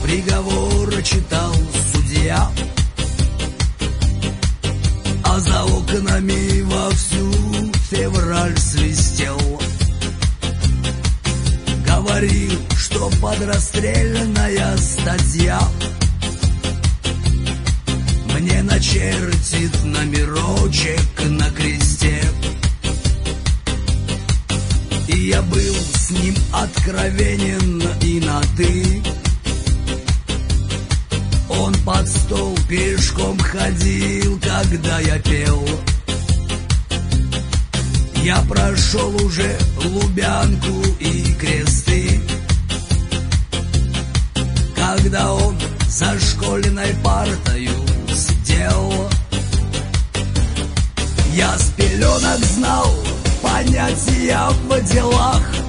приговор читал судья, а за окнами вовсю февраль свистел. Говорил, что подрастрельная статья мне начертит номерочек на кресте. И я был с ним откровенен и на «ты». Он под стол пешком ходил, когда я пел. Я прошел уже Лубянку и Кресты, когда он за школьной партою сидел. Я с пеленок знал понятия в делах,